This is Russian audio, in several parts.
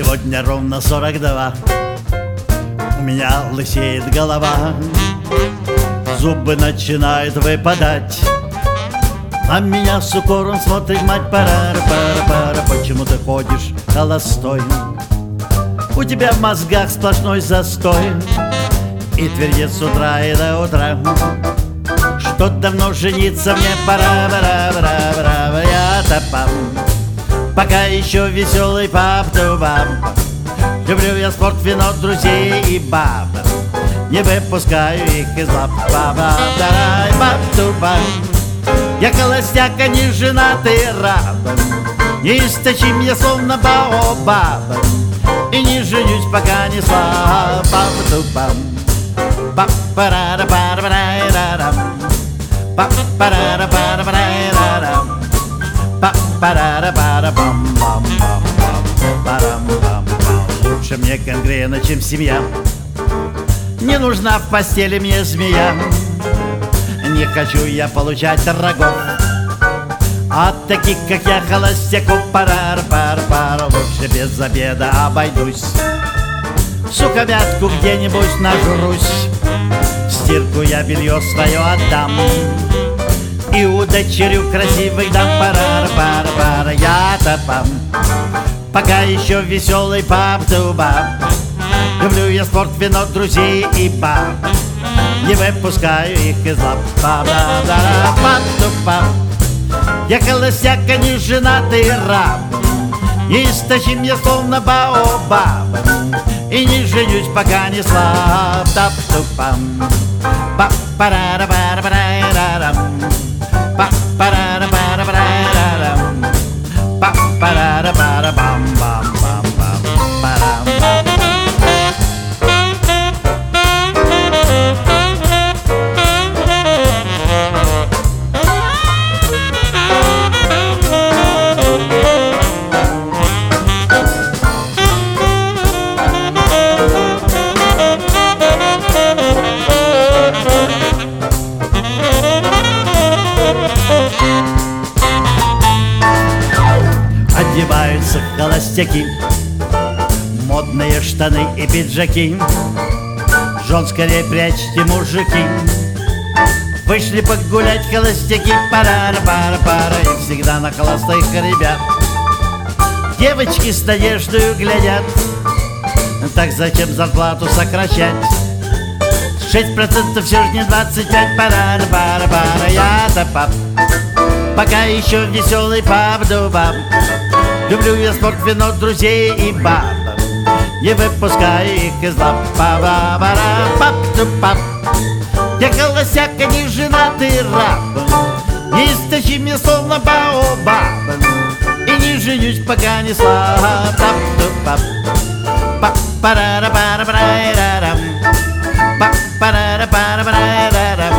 Сегодня ровно 42. У меня лысеет голова, зубы начинают выпадать. На меня с укором смотрит мать. Пара, почему ты ходишь холостой? У тебя в мозгах сплошной застой, и твердит с утра и до утра, что давно жениться мне пора. Я-то пап, пока еще веселый пап-ту-баб. Люблю я спорт, вино, друзей и баб, не выпускаю их из лап. Баб-ту-баб. Я холостяк, а не женатый раб, неистощим я словно баобаб, и не женюсь, пока не слаб. Баб-ту-баб. Ба-парара-пара-пара-рам. Ба-парара-пара-пара-рам. Ба-парара-пара-пам-пам-пам-пам-парам-пам-пам. Лучше мне гангрена, чем семья. Не нужна в постели мне змея. Не хочу я получать врагов от таких, как я, холостяков. Пара-пара-пара. Лучше без обеда обойдусь, сухомятку где-нибудь нажрусь. В стирку я белье свое отдам и удочерю красивых дам. Пара-пара-пара. Я-то пам, пока еще веселый пап-ту-баб. Люблю я спорт, вино, друзей и баб, не выпускаю их из лап. Пап-ту-пап. Я холостяк, а не женатый раб, неистощим я словно баобаб, и не женюсь, пока не слаб. Тап-ту-пам. Па-парара-пара-пара-рам. Па-парара-пара-пара-рам. Па-парара-пара-пам-пам-пам-пам-парам. Одеваются холостяки, модные штаны и пиджаки. Жен скорее прячьте, мужики. Вышли погулять холостяки. Пара-пара-пара. И всегда на холостых ребят девочки с надеждою глядят. Так зачем зарплату сокращать? 6% все же не 25. Пара-пара-пара. Я-то пап, пока еще веселый пап-ду-баб. Люблю я спорт, вино, друзей и баб, не выпускаю их из лап. Пап-ту-пап. Я холостяк, а не женатый раб, неистощим я словно баобаб, и не женюсь, пока не слаб. Пап-ту-пап. Па-парара-пара-пара-рам. Па-парара-пара-пара-рам.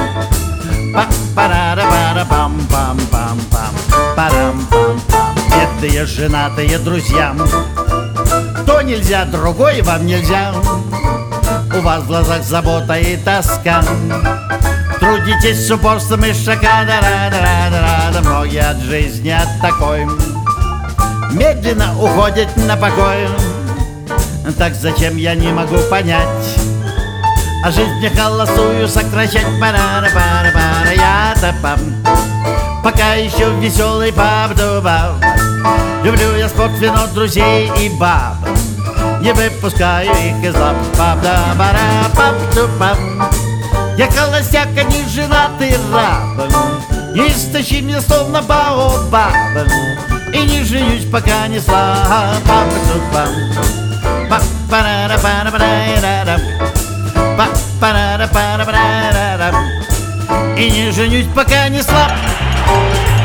Па-парара-пара-пам-пам-пам-пам. Парам-пам-пам. Бедные женатые друзья, то нельзя, другой вам нельзя. У вас в глазах забота и тоска, трудитесь с упорством и шагада. Многие от жизни от такой медленно уходят на покой. Так зачем, я не могу понять, а жизнь мне холостую сокращать. Пара-пара-пара. Я-то пам, пока еще веселый пап-ду-баб. Люблю я спорт, вино, друзей и баб, не выпускаю их из лап. Пап-да-бара-пап-ту-пап. Я холостяк, а не женатый раб, неистощим я словно баобаб, и не женюсь, пока не слаб. Пап-ту-пап. Па-парара-пара-пара-рам. Па-парара-пара-пара-рам. И не женюсь, пока не слаб.